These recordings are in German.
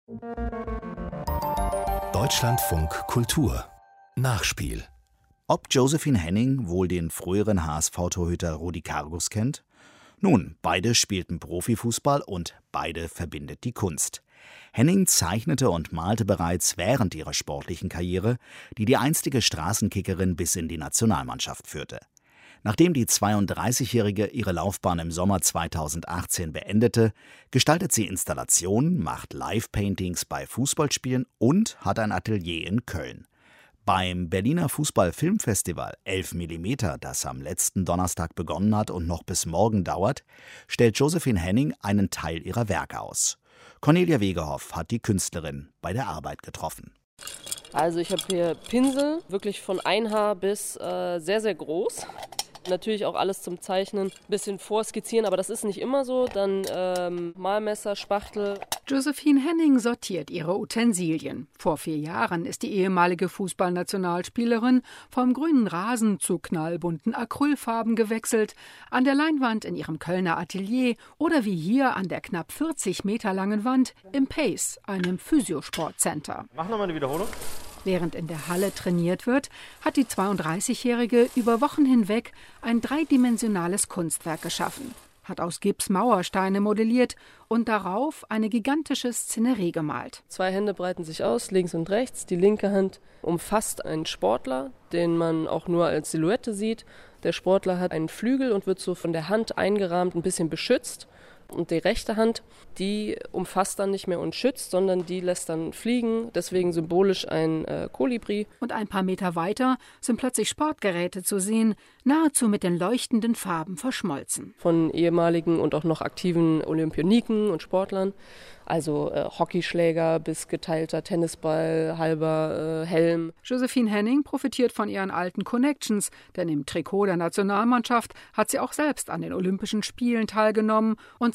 Deutschlandfunk Kultur Nachspiel. Ob Josephine Henning wohl den früheren HSV-Torhüter Rudi Kargus kennt? Nun, beide spielten Profifußball und beide verbindet die Kunst. Henning zeichnete und malte bereits während ihrer sportlichen Karriere, die die einstige Straßenkickerin bis in die Nationalmannschaft führte. Nachdem die 32-Jährige ihre Laufbahn im Sommer 2018 beendete, gestaltet sie Installationen, macht Live-Paintings bei Fußballspielen und hat ein Atelier in Köln. Beim Berliner Fußball-Filmfestival 11 mm, das am letzten Donnerstag begonnen hat und noch bis morgen dauert, stellt Josephine Henning einen Teil ihrer Werke aus. Cornelia Wegehoff hat die Künstlerin bei der Arbeit getroffen. Also ich habe hier Pinsel, wirklich von 1 Haar bis sehr, sehr groß. Natürlich auch alles zum Zeichnen, ein bisschen vorskizzieren, aber das ist nicht immer so. Dann Malmesser, Spachtel. Josephine Henning sortiert ihre Utensilien. Vor 4 Jahren ist die ehemalige Fußballnationalspielerin vom grünen Rasen zu knallbunten Acrylfarben gewechselt, an der Leinwand in ihrem Kölner Atelier oder wie hier an der knapp 40 Meter langen Wand im PACE, einem Physiosportcenter. Mach nochmal eine Wiederholung. Während in der Halle trainiert wird, hat die 32-Jährige über Wochen hinweg ein dreidimensionales Kunstwerk geschaffen, hat aus Gips Mauersteine modelliert und darauf eine gigantische Szenerie gemalt. 2 Hände breiten sich aus, links und rechts. Die linke Hand umfasst einen Sportler, den man auch nur als Silhouette sieht. Der Sportler hat einen Flügel und wird so von der Hand eingerahmt, ein bisschen beschützt. Und die rechte Hand, die umfasst dann nicht mehr und schützt, sondern die lässt dann fliegen, deswegen symbolisch ein Kolibri. Und ein paar Meter weiter sind plötzlich Sportgeräte zu sehen, nahezu mit den leuchtenden Farben verschmolzen. Von ehemaligen und auch noch aktiven Olympioniken und Sportlern, also Hockeyschläger bis geteilter Tennisball, halber Helm. Josephine Henning profitiert von ihren alten Connections, denn im Trikot der Nationalmannschaft hat sie auch selbst an den Olympischen Spielen teilgenommen und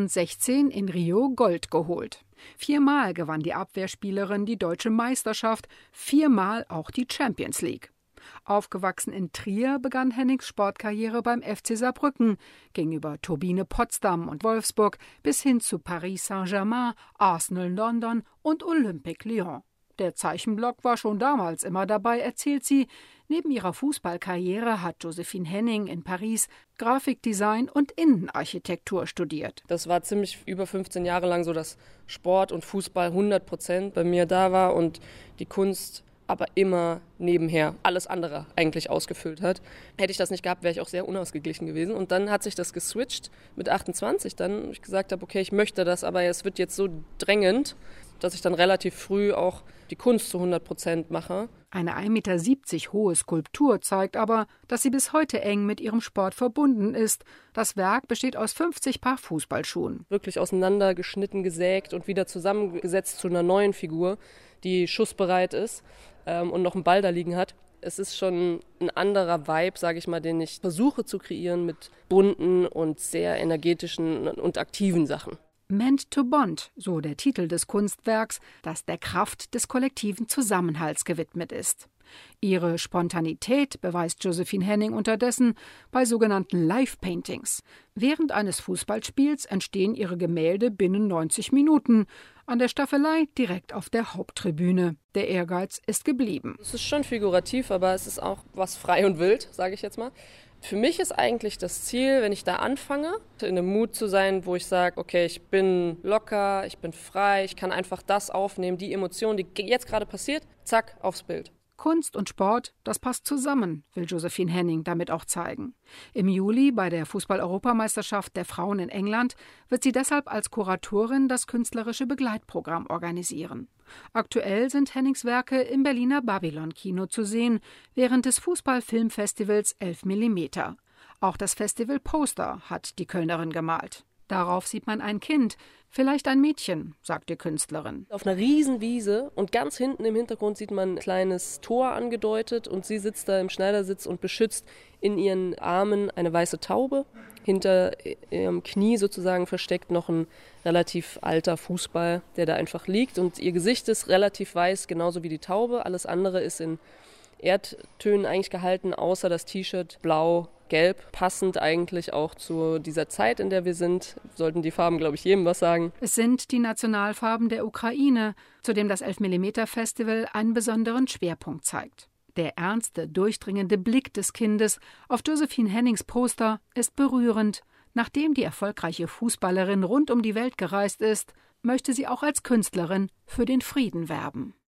2016 in Rio Gold geholt. 4-mal gewann die Abwehrspielerin die deutsche Meisterschaft, 4-mal auch die Champions League. Aufgewachsen in Trier begann Hennings Sportkarriere beim FC Saarbrücken, ging über Turbine Potsdam und Wolfsburg bis hin zu Paris Saint-Germain, Arsenal London und Olympique Lyon. Der Zeichenblock war schon damals immer dabei, erzählt sie. Neben ihrer Fußballkarriere hat Josephine Henning in Paris Grafikdesign und Innenarchitektur studiert. Das war ziemlich über 15 Jahre lang so, dass Sport und Fußball 100% bei mir da war und die Kunst aber immer nebenher alles andere eigentlich ausgefüllt hat. Hätte ich das nicht gehabt, wäre ich auch sehr unausgeglichen gewesen. Und dann hat sich das geswitcht mit 28, dann wo ich gesagt habe, okay, ich möchte das, aber es wird jetzt so drängend, dass ich dann relativ früh auch die Kunst zu 100% mache. Eine 1,70 Meter hohe Skulptur zeigt aber, dass sie bis heute eng mit ihrem Sport verbunden ist. Das Werk besteht aus 50 Paar Fußballschuhen. Wirklich auseinandergeschnitten, gesägt und wieder zusammengesetzt zu einer neuen Figur, die schussbereit ist und noch einen Ball da liegen hat. Es ist schon ein anderer Vibe, sage ich mal, den ich versuche zu kreieren mit bunten und sehr energetischen und aktiven Sachen. Meant to Bond, so der Titel des Kunstwerks, das der Kraft des kollektiven Zusammenhalts gewidmet ist. Ihre Spontanität beweist Josephine Henning unterdessen bei sogenannten Live-Paintings. Während eines Fußballspiels entstehen ihre Gemälde binnen 90 Minuten. An der Staffelei direkt auf der Haupttribüne. Der Ehrgeiz ist geblieben. Es ist schon figurativ, aber es ist auch was frei und wild, sage ich jetzt mal. Für mich ist eigentlich das Ziel, wenn ich da anfange, in einem Mut zu sein, wo ich sage, okay, ich bin locker, ich bin frei, ich kann einfach das aufnehmen, die Emotion, die jetzt gerade passiert, zack, aufs Bild. Kunst und Sport, das passt zusammen, will Josephine Henning damit auch zeigen. Im Juli bei der Fußball-Europameisterschaft der Frauen in England wird sie deshalb als Kuratorin das künstlerische Begleitprogramm organisieren. Aktuell sind Hennings Werke im Berliner Babylon-Kino zu sehen, während des Fußball-Filmfestivals 11 mm. Auch das Festival Poster hat die Kölnerin gemalt. Darauf sieht man ein Kind, vielleicht ein Mädchen, sagt die Künstlerin. Auf einer Riesenwiese und ganz hinten im Hintergrund sieht man ein kleines Tor angedeutet und sie sitzt da im Schneidersitz und beschützt in ihren Armen eine weiße Taube. Hinter ihrem Knie sozusagen versteckt noch ein relativ alter Fußball, der da einfach liegt und ihr Gesicht ist relativ weiß, genauso wie die Taube. Alles andere ist in Erdtönen eigentlich gehalten, außer das T-Shirt blau-gelb, passend eigentlich auch zu dieser Zeit, in der wir sind. Sollten die Farben, glaube ich, jedem was sagen. Es sind die Nationalfarben der Ukraine, zu dem das 11-mm-Festival einen besonderen Schwerpunkt zeigt. Der ernste, durchdringende Blick des Kindes auf Josephine Hennings Poster ist berührend. Nachdem die erfolgreiche Fußballerin rund um die Welt gereist ist, möchte sie auch als Künstlerin für den Frieden werben.